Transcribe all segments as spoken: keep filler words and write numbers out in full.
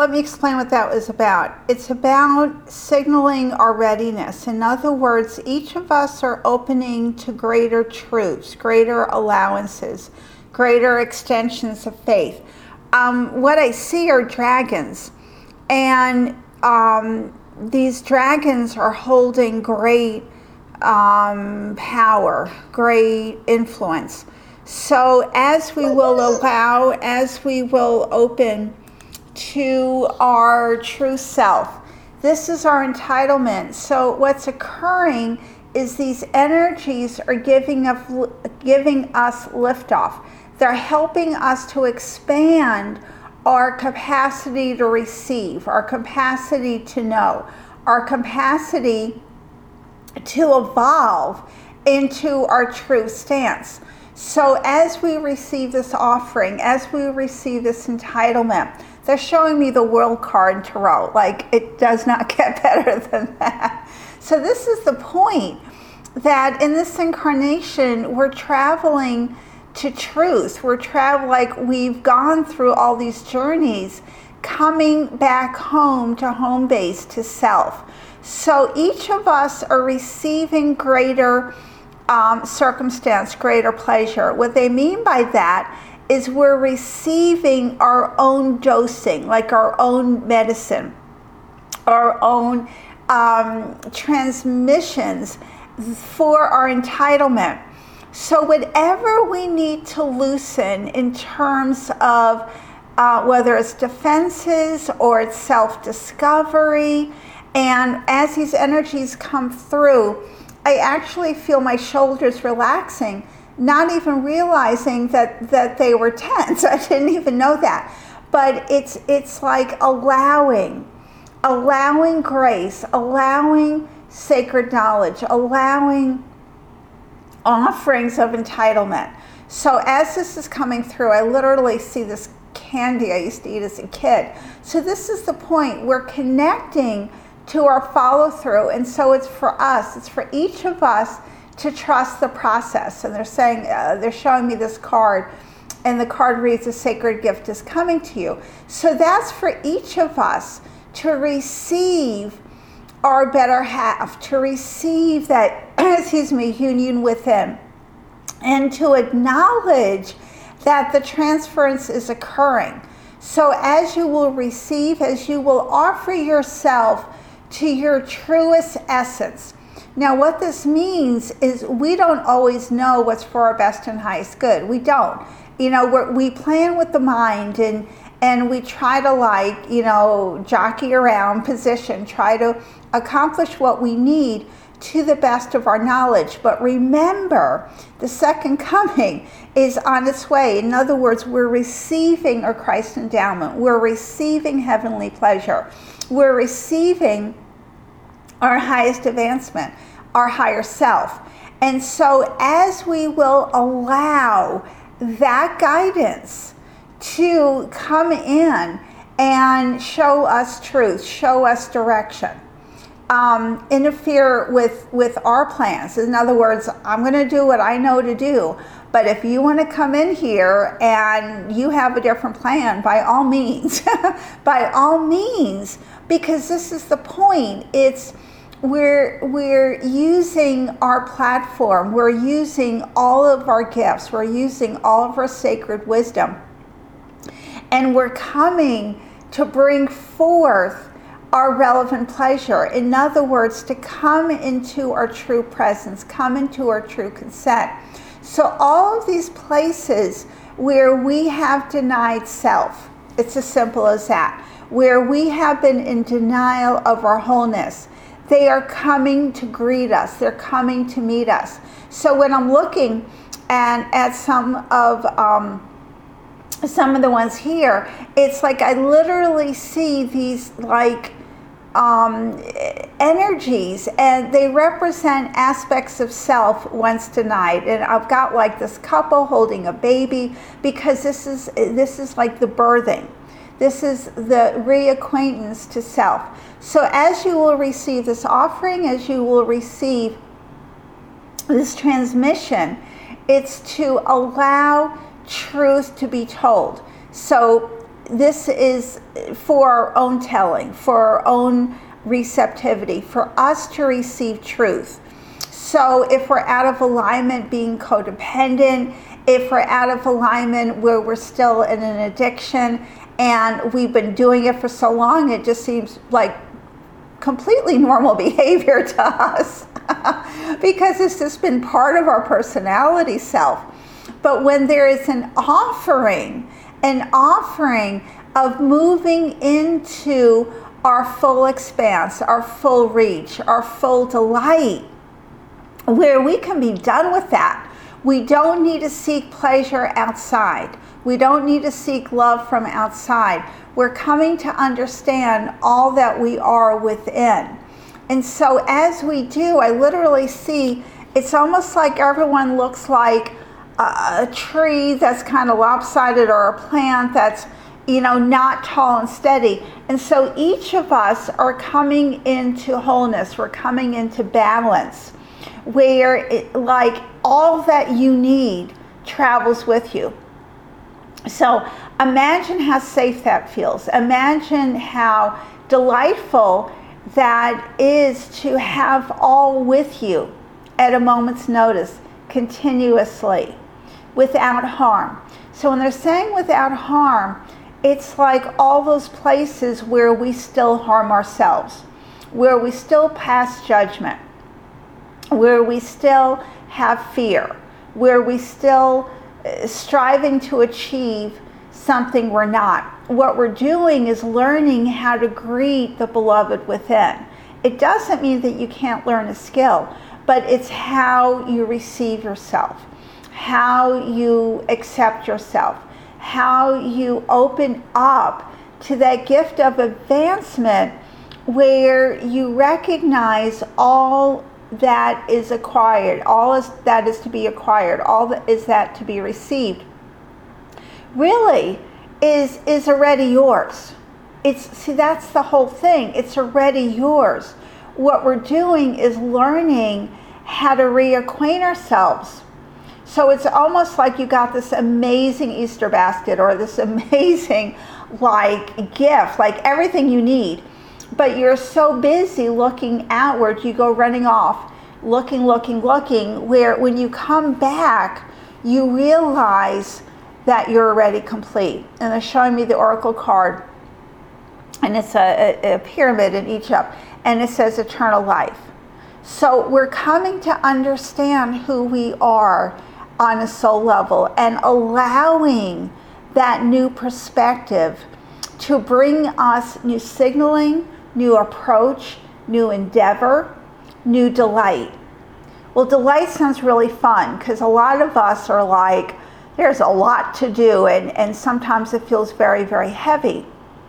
let me explain what that was about. It's about signaling our readiness. In other words, each of us are opening to greater truths, greater allowances, greater extensions of faith. Um, what I see are dragons, and um, these dragons are holding great um, power, great influence. So as we will allow, as we will open to our true self, this is our entitlement. So what's occurring is these energies are giving us, giving us liftoff. They're helping us to expand our capacity to receive, our capacity to know, our capacity to evolve into our true stance. So as we receive this offering, as we receive this entitlement, they're showing me the World card in Tarot. Like, it does not get better than that. So this is the point, that in this incarnation, we're traveling to truth. We're traveling, like we've gone through all these journeys, coming back home to home base, to self. So each of us are receiving greater um, circumstance, greater pleasure. What they mean by that is we're receiving our own dosing, like our own medicine, our own um, transmissions for our entitlement. So whatever we need to loosen in terms of uh, whether it's defenses or it's self-discovery, and as these energies come through, I actually feel my shoulders relaxing, not even realizing that, that they were tense. I didn't even know that. But it's it's like allowing, allowing grace, allowing sacred knowledge, allowing offerings of entitlement. So as this is coming through, I literally see this candy I used to eat as a kid. So this is the point. We're connecting to our follow through. And so it's for us, it's for each of us to trust the process. And they're saying, uh, they're showing me this card, and the card reads, a sacred gift is coming to you. So that's for each of us to receive our better half, to receive that, excuse me, union with him, and to acknowledge that the transference is occurring. So as you will receive, as you will offer yourself to your truest essence. Now what this means is we don't always know what's for our best and highest good. We don't. You know, we're, we plan with the mind, and and we try to, like, you know, jockey around, position, try to accomplish what we need to the best of our knowledge. But remember, the second coming is on its way. In other words, we're receiving our Christ endowment. We're receiving heavenly pleasure. We're receiving our highest advancement, our higher self. And so as we will allow that guidance to come in and show us truth, show us direction, um, interfere with, with our plans. In other words, I'm going to do what I know to do, but if you want to come in here and you have a different plan, by all means, by all means, because this is the point. It's We're, we're using our platform, we're using all of our gifts, we're using all of our sacred wisdom, and we're coming to bring forth our relevant pleasure. In other words, to come into our true presence, come into our true consent. So all of these places where we have denied self, it's as simple as that, where we have been in denial of our wholeness, they are coming to greet us. They're coming to meet us. So when I'm looking and at some of um, some of the ones here, it's like I literally see these like um, energies, and they represent aspects of self once denied. And I've got like this couple holding a baby, because this is this is like the birthing. This is the reacquaintance to self. So as you will receive this offering, as you will receive this transmission, it's to allow truth to be told. So this is for our own telling, for our own receptivity, for us to receive truth. So if we're out of alignment being codependent, if we're out of alignment where we're still in an addiction and we've been doing it for so long, it just seems like completely normal behavior to us because it's just been part of our personality self. But when there is an offering, an offering of moving into our full expanse, our full reach, our full delight, where we can be done with that. We don't need to seek pleasure outside. We don't need to seek love from outside. We're coming to understand all that we are within. And so as we do, I literally see, it's almost like everyone looks like a, a tree that's kind of lopsided, or a plant that's, you know, not tall and steady. And so each of us are coming into wholeness. We're coming into balance, where it, like all that you need travels with you. So imagine how safe that feels. Imagine how delightful that is to have all with you at a moment's notice, continuously, without harm. So when they're saying without harm, it's like all those places where we still harm ourselves, where we still pass judgment, where we still have fear, where we still uh, striving to achieve something we're not. What we're doing is learning how to greet the beloved within. It doesn't mean that you can't learn a skill, but it's how you receive yourself, how you accept yourself, how you open up to that gift of advancement where you recognize all that is acquired, all is, that is to be acquired, all that is that to be received, really is is already yours. It's, see, that's the whole thing. It's already yours. What we're doing is learning how to reacquaint ourselves. So it's almost like you got this amazing Easter basket, or this amazing like gift, like everything you need. But you're so busy looking outward, you go running off, looking, looking, looking, where when you come back, you realize that you're already complete. And they're showing me the Oracle card, and it's a, a, a pyramid in Egypt, and it says eternal life. So we're coming to understand who we are on a soul level, and allowing that new perspective to bring us new signaling, new approach, new endeavor, new delight. Well, delight sounds really fun, because a lot of us are like, there's a lot to do, and, and sometimes it feels very, very heavy.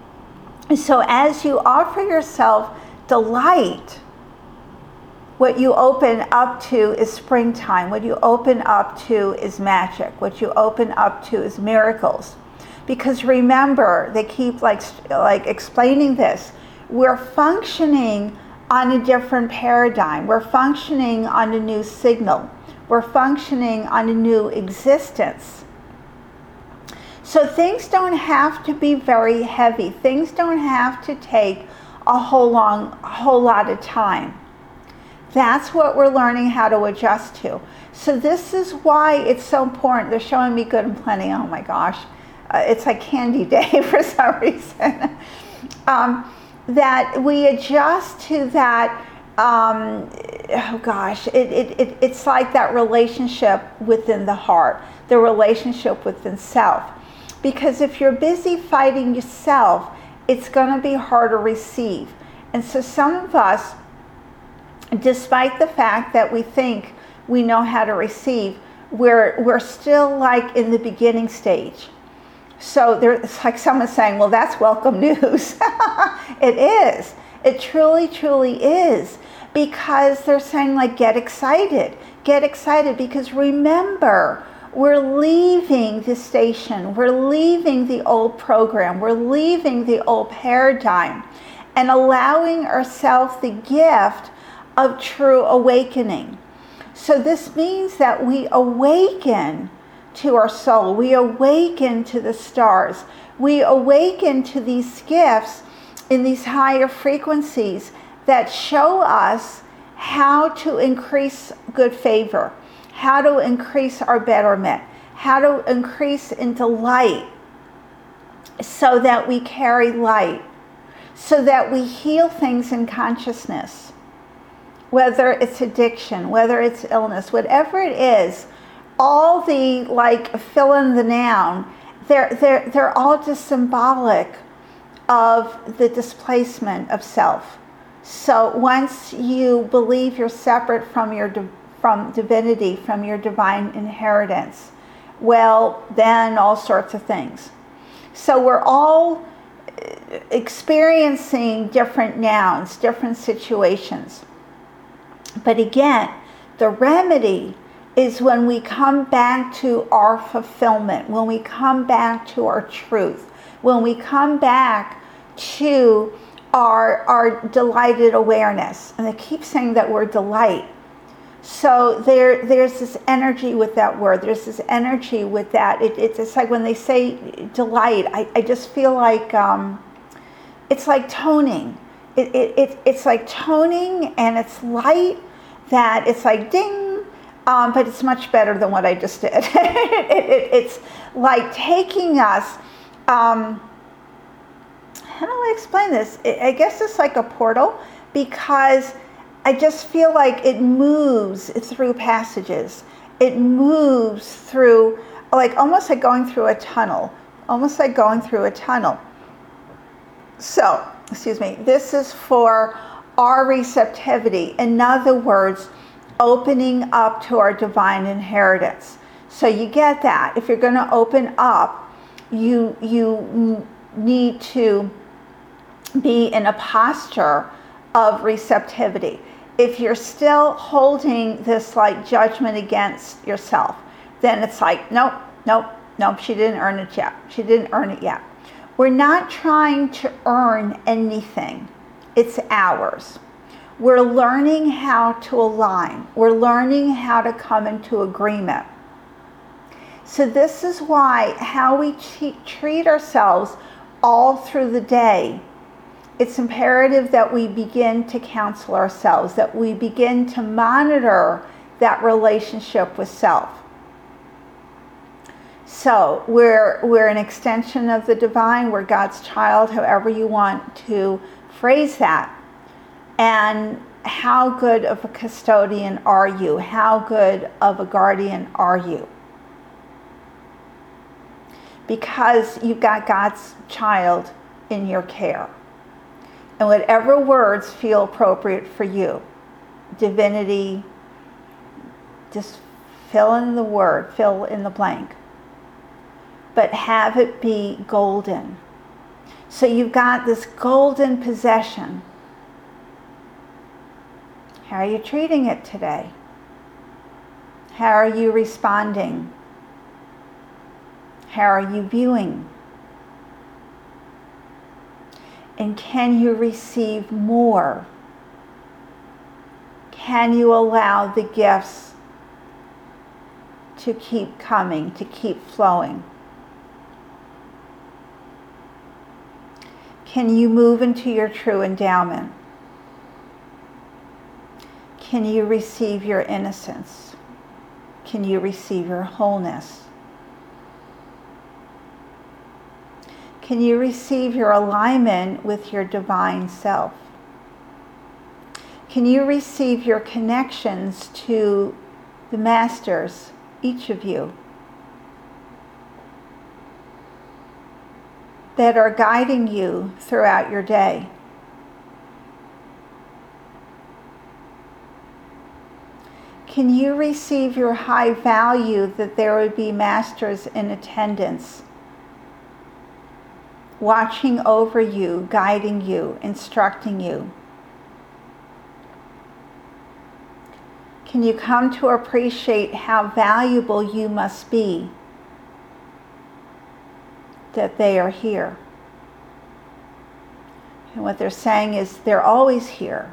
So as you offer yourself delight, what you open up to is springtime. What you open up to is magic. What you open up to is miracles. Because remember, they keep like like explaining this. We're functioning on a different paradigm. We're functioning on a new signal. We're functioning on a new existence. So things don't have to be very heavy. Things don't have to take a whole long, a whole lot of time. That's what we're learning how to adjust to. So this is why it's so important. They're showing me good and plenty. Oh my gosh. Uh, it's like candy day for some reason. um, that we adjust to that, um, oh gosh, it, it, it, it's like that relationship within the heart, the relationship within self. Because if you're busy fighting yourself, it's going to be hard to receive. And so some of us, despite the fact that we think we know how to receive, we're, we're still like in the beginning stage. So there, it's like someone saying, well, that's welcome news. It is. It truly, truly is. Because they're saying, like, get excited. Get excited, because remember, we're leaving the station. We're leaving the old program. We're leaving the old paradigm and allowing ourselves the gift of true awakening. So this means that we awaken to our soul. We awaken to the stars. We awaken to these gifts in these higher frequencies that show us how to increase good favor, how to increase our betterment, how to increase into light so that we carry light, so that we heal things in consciousness, whether it's addiction, whether it's illness, whatever it is. All the, like, fill in the noun, they're, they're, they're all just symbolic of the displacement of self. So once you believe you're separate from your from divinity, from your divine inheritance, well, then all sorts of things. So we're all experiencing different nouns, different situations. But again, the remedy is when we come back to our fulfillment, when we come back to our truth, when we come back to our, our delighted awareness. And I keep saying that word delight. So there, there's this energy with that word. There's this energy with that. It, it's, it's like when they say delight, I, I just feel like um, it's like toning. It, it, it, it's like toning, and it's light that it's like ding, um, but it's much better than what I just did. it, it, it's like taking us, um, how do I explain this? I guess it's like a portal, because I just feel like it moves through passages. It moves through, like almost like going through a tunnel, almost like going through a tunnel. So, excuse me, this is for our receptivity. In other words, opening up to our divine inheritance. So you get that. If you're going to open up, you, you need to be in a posture of receptivity. If you're still holding this like judgment against yourself, then it's like, nope, nope, nope, she didn't earn it yet. She didn't earn it yet. We're not trying to earn anything. It's ours. We're learning how to align. We're learning how to come into agreement. So this is why how we treat ourselves all through the day, it's imperative that we begin to counsel ourselves, that we begin to monitor that relationship with self. So we're, we're an extension of the divine, we're God's child, however you want to phrase that. And how good of a custodian are you? How good of a guardian are you? Because you've got God's child in your care. And whatever words feel appropriate for you, divinity, just fill in the word, fill in the blank. But have it be golden. So you've got this golden possession. How are you treating it today? How are you responding? How are you viewing? And can you receive more? Can you allow the gifts to keep coming, to keep flowing? Can you move into your true endowment? Can you receive your innocence? Can you receive your wholeness? Can you receive your alignment with your divine self? Can you receive your connections to the masters, each of you, that are guiding you throughout your day? Can you receive your high value that there would be masters in attendance, watching over you, guiding you, instructing you? Can you come to appreciate how valuable you must be that they are here? And what they're saying is they're always here.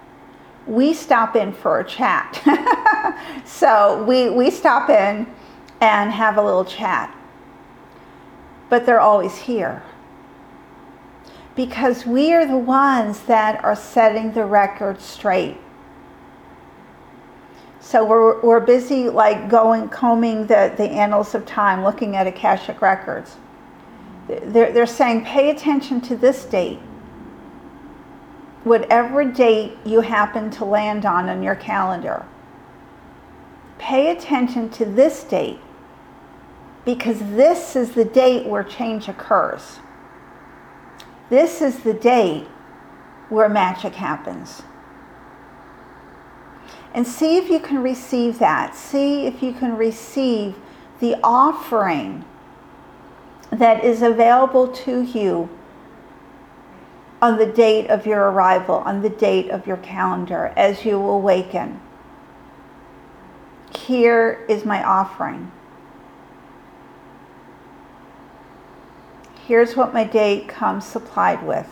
We stop in for a chat. So we, we stop in and have a little chat. But they're always here. Because we are the ones that are setting the record straight. So we're, we're busy like going, combing the, the annals of time, looking at Akashic records. They're, they're saying, pay attention to this date. Whatever date you happen to land on in your calendar, pay attention to this date, because this is the date where change occurs. This is the date where magic happens. And see if you can receive that. See if you can receive the offering that is available to you on the date of your arrival, on the date of your calendar, as you awaken. Here is my offering. Here's what my date comes supplied with.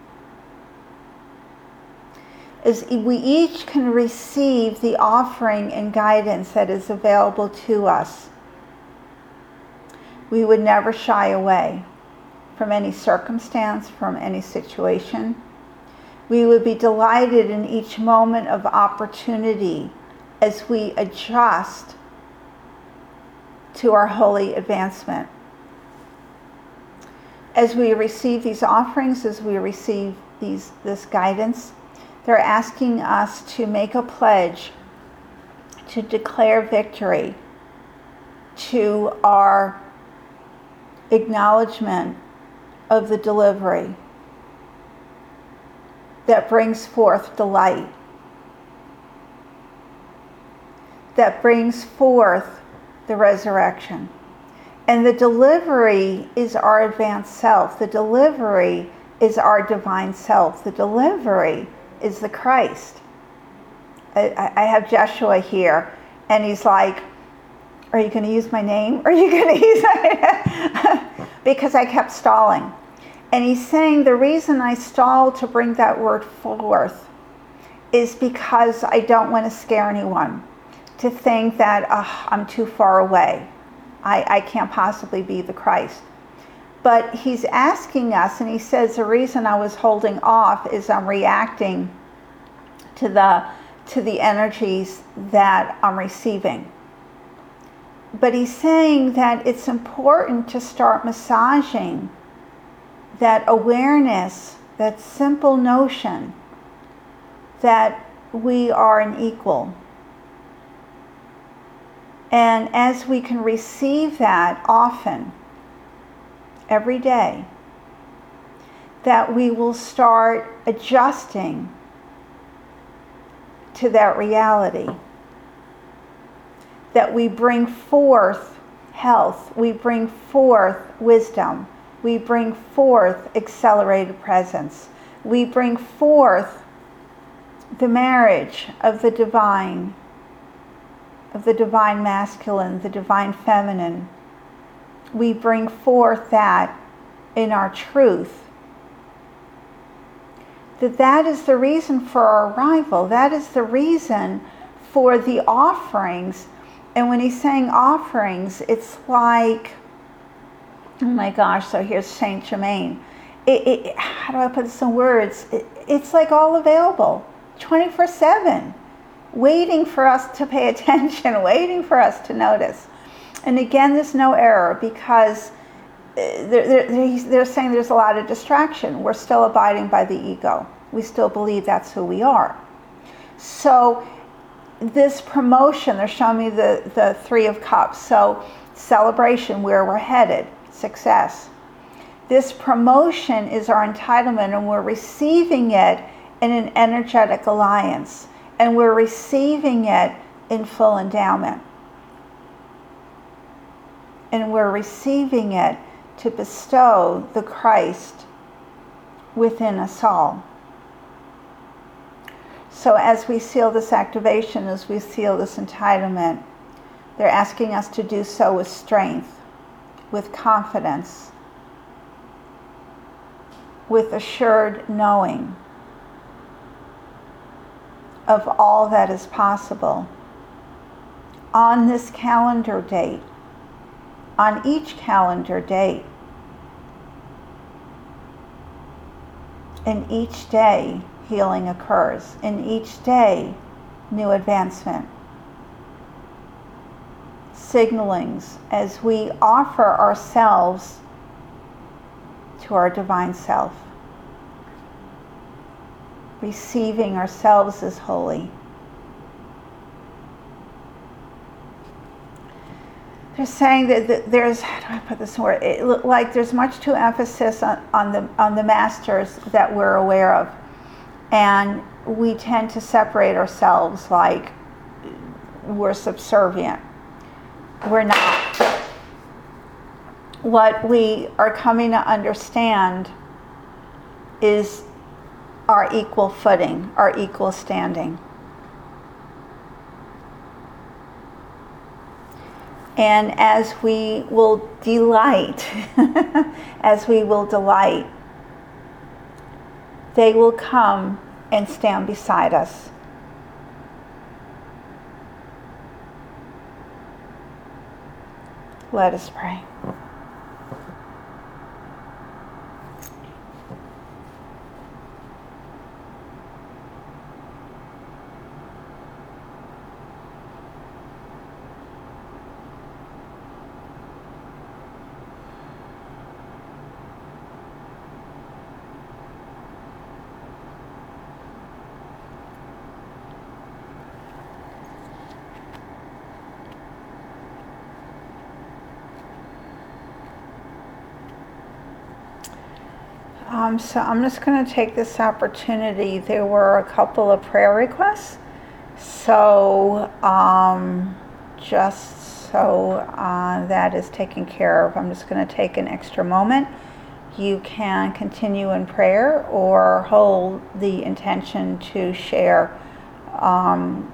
As we each can receive the offering and guidance that is available to us, we would never shy away from any circumstance, from any situation. We would be delighted in each moment of opportunity as we adjust to our holy advancement. As we receive these offerings, as we receive these this guidance, they're asking us to make a pledge to declare victory, to our acknowledgement of the delivery that brings forth delight, that brings forth the resurrection. And the delivery is our advanced self. The delivery is our divine self. The delivery is the Christ. I, I have Joshua here, and he's like, are you going to use my name? Are you going to use my because I kept stalling. And he's saying the reason I stalled to bring that word forth is because I don't want to scare anyone to think that oh, I'm too far away. I, I can't possibly be the Christ. But he's asking us, and he says the reason I was holding off is I'm reacting to the to the energies that I'm receiving. But he's saying that it's important to start massaging that awareness, that simple notion that we are an equal. And as we can receive that often, every day, that we will start adjusting to that reality. That we bring forth health, we bring forth wisdom, we bring forth accelerated presence, we bring forth the marriage of the divine, of the divine masculine, the divine feminine. We bring forth that in our truth. That that is the reason for our arrival. That is the reason for the offerings. And when he's saying offerings, it's like, oh my gosh, so here's Saint Germain. It, it, how do I put this in words? It, it's like all available, twenty-four seven, waiting for us to pay attention, waiting for us to notice. And again, there's no error, because they're, they're, they're saying there's a lot of distraction. We're still abiding by the ego. We still believe that's who we are. So this promotion, they're showing me the, the Three of Cups. So celebration, where we're headed, success. This promotion is our entitlement, and we're receiving it in an energetic alliance. And we're receiving it in full endowment. And we're receiving it to bestow the Christ within us all. So as we seal this activation, as we seal this entitlement, they're asking us to do so with strength, with confidence, with assured knowing of all that is possible on this calendar date on each calendar date. In each day, healing occurs. In each day, new advancement. Signalings as we offer ourselves to our divine self. Receiving ourselves as holy. They're saying that there's, how do I put this word? It look like there's much too emphasis on, on the on the masters that we're aware of, and we tend to separate ourselves like we're subservient. We're not. What we are coming to understand is our equal footing, our equal standing. And as we will delight, as we will delight, they will come and stand beside us. Let us pray. Um, so I'm just going to take this opportunity. There were a couple of prayer requests. So um, just so uh, that is taken care of, I'm just going to take an extra moment. You can continue in prayer or hold the intention to share um,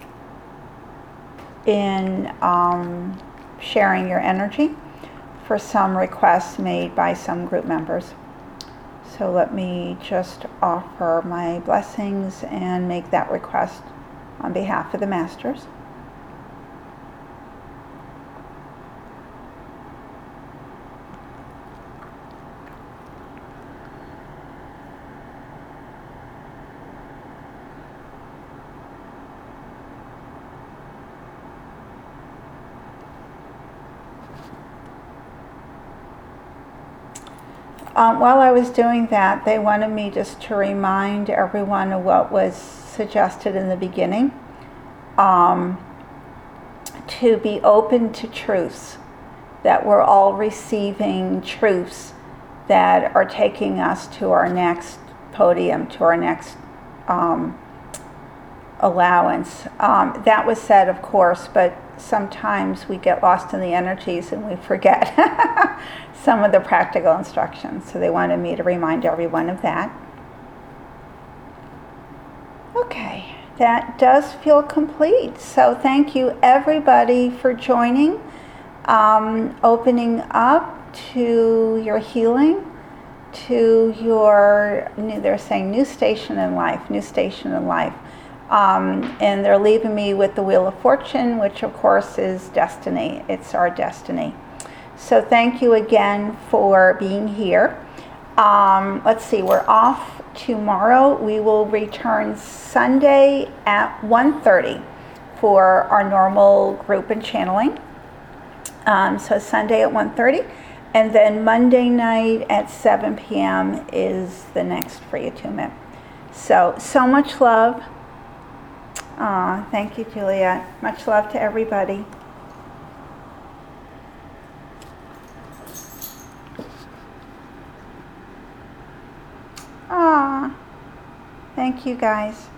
in um, sharing your energy for some requests made by some group members. So let me just offer my blessings and make that request on behalf of the Masters. Um, while I was doing that, they wanted me just to remind everyone of what was suggested in the beginning, um, to be open to truths, that we're all receiving truths that are taking us to our next podium, to our next um, allowance. Um, that was said, of course, but sometimes we get lost in the energies and we forget some of the practical instructions. So they wanted me to remind everyone of that. Okay, that does feel complete. So thank you everybody for joining, um, opening up to your healing, to your, they're saying new station in life, new station in life. Um, and they're leaving me with the Wheel of Fortune, which of course is destiny. It's our destiny. So thank you again for being here. Um, let's see, we're off tomorrow. We will return Sunday at one thirty for our normal group and channeling. Um, so Sunday at one thirty. And then Monday night at seven p.m. is the next free attunement. So, so much love. Aw, thank you, Juliet. Much love to everybody. Aw, thank you guys.